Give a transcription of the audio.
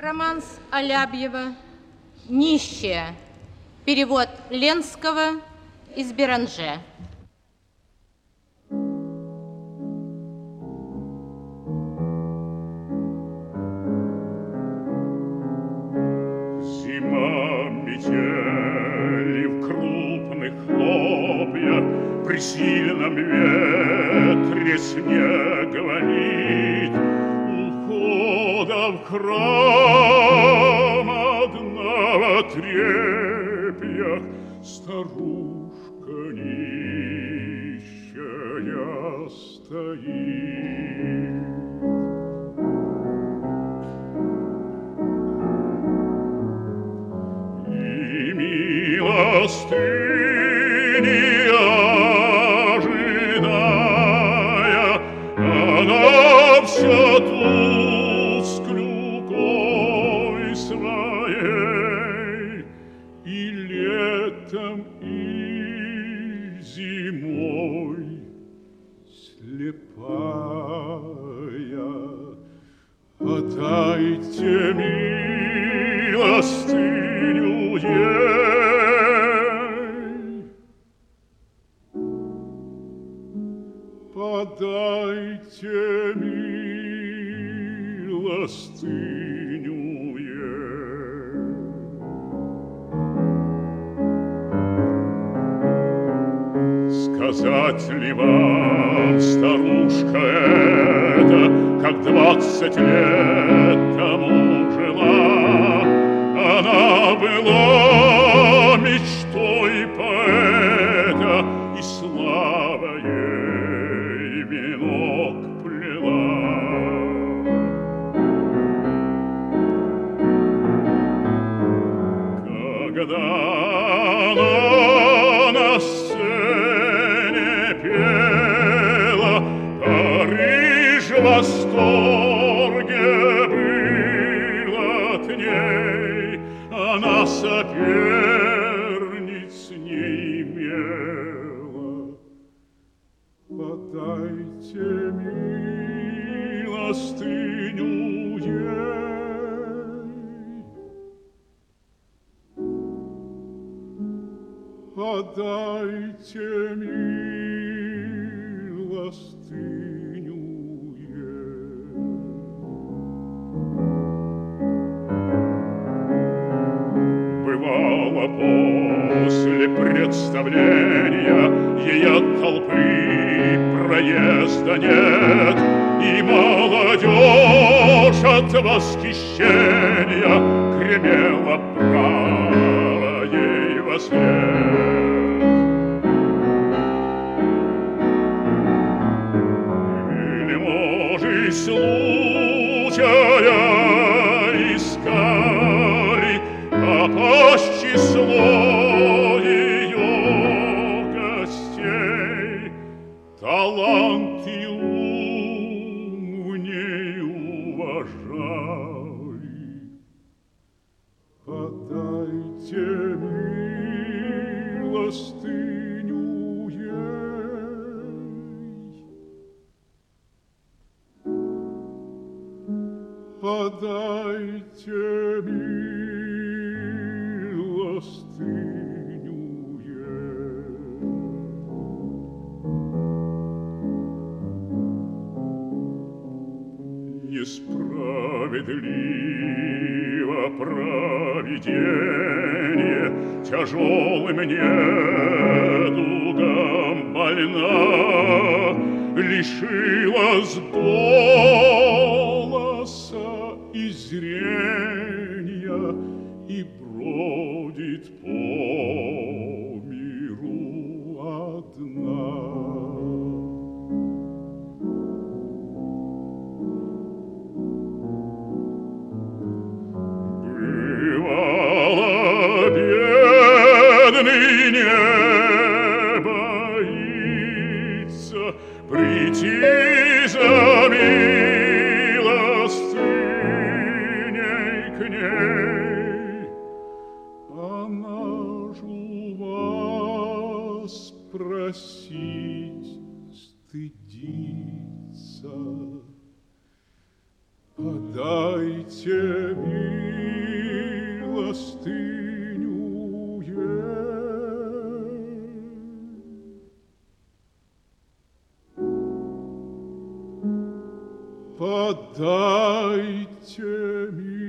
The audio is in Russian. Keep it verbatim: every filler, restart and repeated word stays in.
Романс Алябьева «Нищая». Перевод Ленского из Беранже. Зима метели в крупных хлопьях, при сильном ветре снег гонит. Ухода в храм одна в отрепьях, старушка нищая стоит. И милостыня ожидая, она вся тусклюкой своей, и летом, и зимой слепая. Отдайте милостыню ей, подайте милостыню ей. Сказать ли вам, старушка эта, как двадцать лет тому жила? Она была мечтой поэта, и слава ей венок плела. Когда она на сцене пела, Париж в восторге был от ней, она соперниц не имела. Подайте милостыню ей, подайте милостыню ей. Бывало, после представления ей от толпы проезда нет, и молодежь от восхищения гремела браво ей вослед. Или, может, случая искали попасть в число ее гостей, талант и ум в ней уважали. Подайте милостыню ей, подайте милостыню ей. Несправедливо провидение тяжелым недугом больна, лишилась голоса и зрения и бродит по миру одна. Бывало, бедный не боится прийти за милостыней к ней. Она ж у вас просить стыдится. Подай подайте милостынюе. Подайте милостынюе.